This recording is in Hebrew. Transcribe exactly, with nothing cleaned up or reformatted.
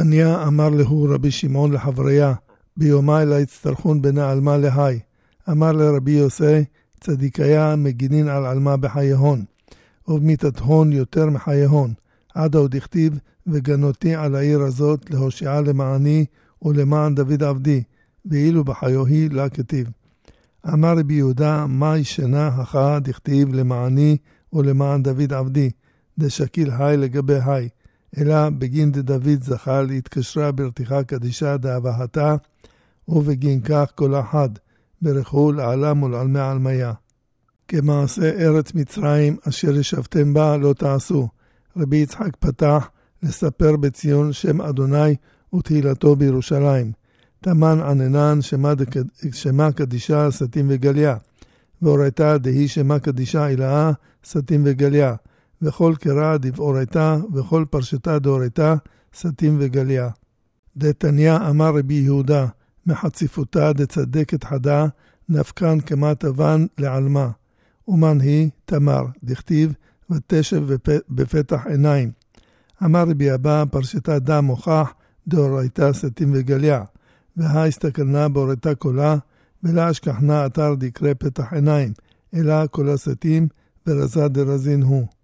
דתניא אמר להו רבי שמעון לחבריה, ביומי לה יצטרכון בנה עלמה להי. אמר לרבי יוסי, צדיקיה מגינין על עלמה בחייהון, ובמיתתהון יותר מחייהון, עד עוד הכתיב, וגנותי על העיר הזאת להושיעה למעני ולמען דוד עבדי, ואילו בחיוהי לה כתיב. אמר רבי יהודה, מה ישנה הכאה דכתיב למעני ולמען דוד עבדי, דשקיל היי לגבי היי, אלא בגין דוד זכה להתקשרה ברתיחה קדישה דאבהתה, ובגין כך כל אחד, ברכו לעלם ולעלמי עלמיה. כמעשה ארץ מצרים אשר ישבתם בה לא תעשו. רבי יצחק פתח לספר בציון שם אדוני ותהילתו בירושלים. תמן עננן שמה, דק... שמה קדישה סתים וגליה, ואורייתה דהי שמה קדישה אלאה סתים וגליה, וכל קרא דבאורייתה וכל פרשתה דאורייתה סתים וגליה. דתניא אמר רבי יהודה, מחציפותה דצדקת חדה, נפקן כמה תבן לעלמה. ומן היא תמר, דכתיב, ותשב בפתח עיניים. אמר רבי אבא, פרשתה דם מוכח, דאורייתה סתים וגליה. והי הסתכלנה באורייתה קולה, ולה אשכחנה אתר דקרא פתח עיניים, אלא כל הסתים ורזה דרזין הוא.